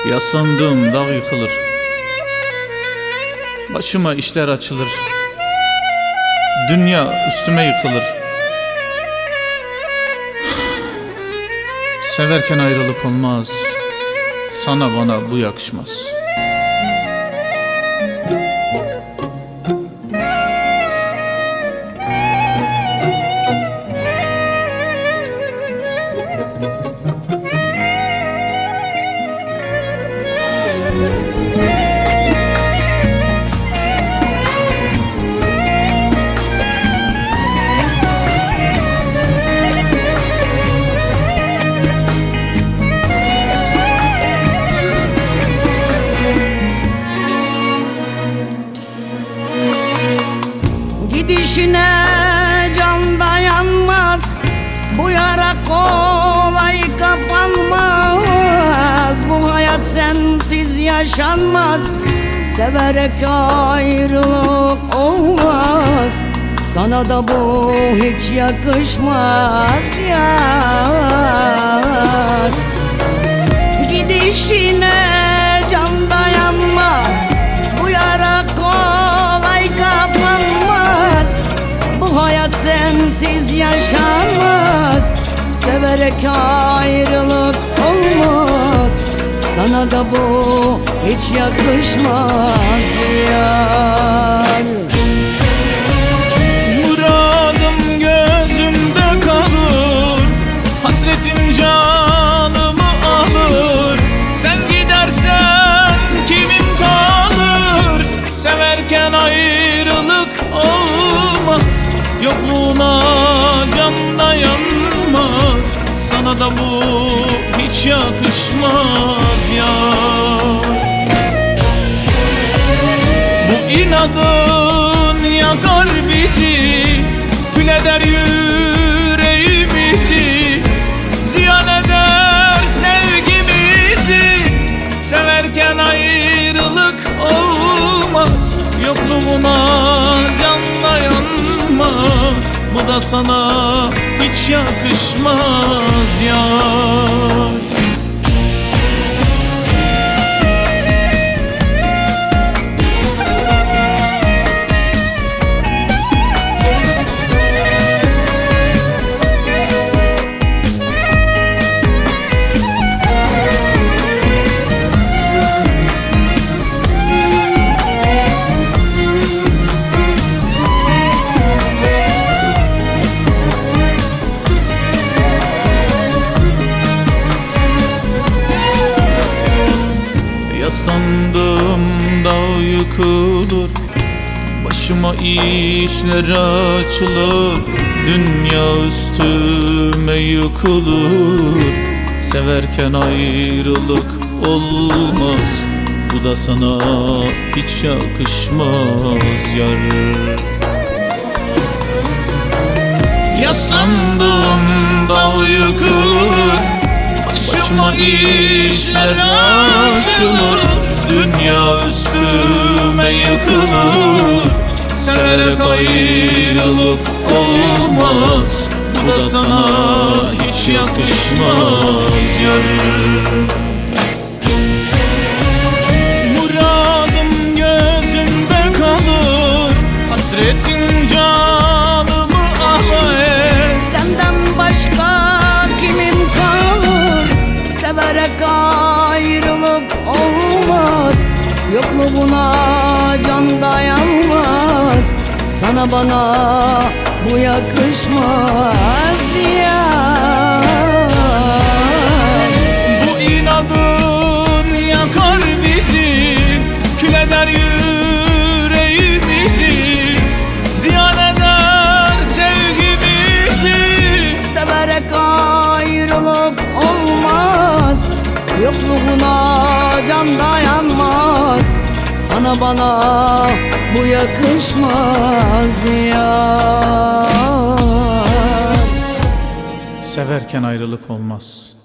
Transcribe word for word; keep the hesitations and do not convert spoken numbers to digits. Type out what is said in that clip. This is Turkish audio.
Yaslandığım dağ yıkılır, başıma işler açılır, dünya üstüme yıkılır. Severken ayrılık olmaz, sana bana bu yakışmaz. Gidişine can dayanmaz, bu yara kolay kapanmaz. Bu hayat sensiz yaşanmaz, severek ayrılık olmaz. Sana da bu hiç yakışmaz yar. Gidişine can dayanmaz, bu yara kolay kapanmaz. Bu hayat sensiz yaşanmaz, severek ayrılık olmaz. Sana da bu hiç yakışmaz yar. Muradım gözümde kalır, hasretim canımı alır. Sen gidersen kimim kalır? Severken ayrılık olmaz, yokluğuna can dayanmaz. Sana da bu hiç yakışmaz ya. Bu inadın yakar bizi, kül eder yüreğimizi, ziyan eder sevgimizi. Severken ayrılık olmaz, yokluğuna can dayanmaz. Bu da sana hiç yakışmaz yar. Yaslandığım dağ yıkılır, başıma işler açılır, dünya üstüme yıkılır. Severken ayrılık olmaz, bu da sana hiç yakışmaz yar. Yaslandığım dağ yıkılır, başıma işler açılır, dünya üstüme yıkılır. Severek ayrılık olmaz, bu da sana hiç yakışmaz yar. Muradım gözümde kalır, hasretin canımı alır. Senden başka kimim kalır? Severek ayrılık olmaz, yokluğuna can dayanmaz. Sana bana bu yakışmaz yar. Bu inadın yakar bizi, kül eder yüreğimizi, ziyan eder sevgimizi. Severek ayrılık olmaz, yokluğuna can dayanmaz. Sana bana bu yakışmaz yar. Severken ayrılık olmaz,